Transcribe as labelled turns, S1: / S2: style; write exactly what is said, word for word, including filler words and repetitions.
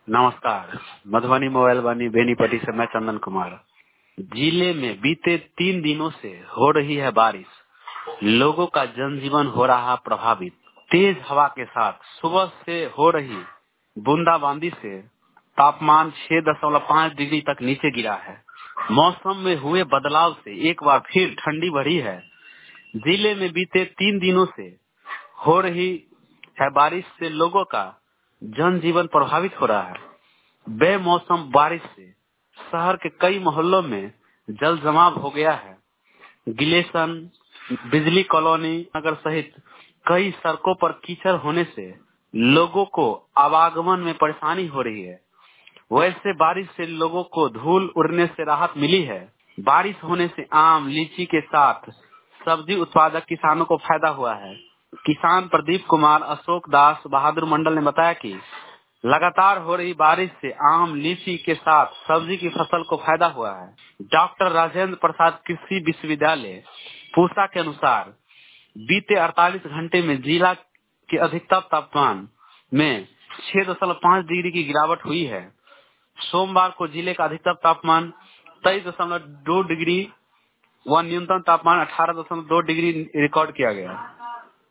S1: नमस्कार। मधुबनी मोबाइल वाणी बेनीपट्टी से मैं चंदन कुमार। जिले में बीते तीन दिनों से हो रही है बारिश, लोगों का जनजीवन हो रहा प्रभावित। तेज हवा के साथ सुबह से हो रही बूंदाबांदी से तापमान छह दशमलव पाँच डिग्री तक नीचे गिरा है। मौसम में हुए बदलाव से एक बार फिर ठंडी बढ़ी है। जिले में बीते तीन दिनों से हो रही है बारिश से लोगों का जनजीवन प्रभावित हो रहा है। बेमौसम बारिश से शहर के कई मोहल्लों में जल जमाव हो गया है। गिलेशन, बिजली कॉलोनी नगर सहित कई सड़कों पर कीचड़ होने से लोगों को आवागमन में परेशानी हो रही है। वैसे बारिश से लोगों को धूल उड़ने से राहत मिली है। बारिश होने से आम, लीची के साथ सब्जी उत्पादक किसानों को फायदा हुआ है। किसान प्रदीप कुमार अशोक दास बहादुर मंडल ने बताया कि लगातार हो रही बारिश से आम, लीची के साथ सब्जी की फसल को फायदा हुआ है। डॉक्टर राजेंद्र प्रसाद कृषि विश्वविद्यालय पूसा के अनुसार बीते अड़तालीस घंटे में जिला के अधिकतम तापमान में छह दशमलव पाँच डिग्री की गिरावट हुई है। सोमवार को जिले का अधिकतम तापमान तेईस दशमलव दो डिग्री व न्यूनतम तापमान अठारह दशमलव दो डिग्री रिकॉर्ड किया गया।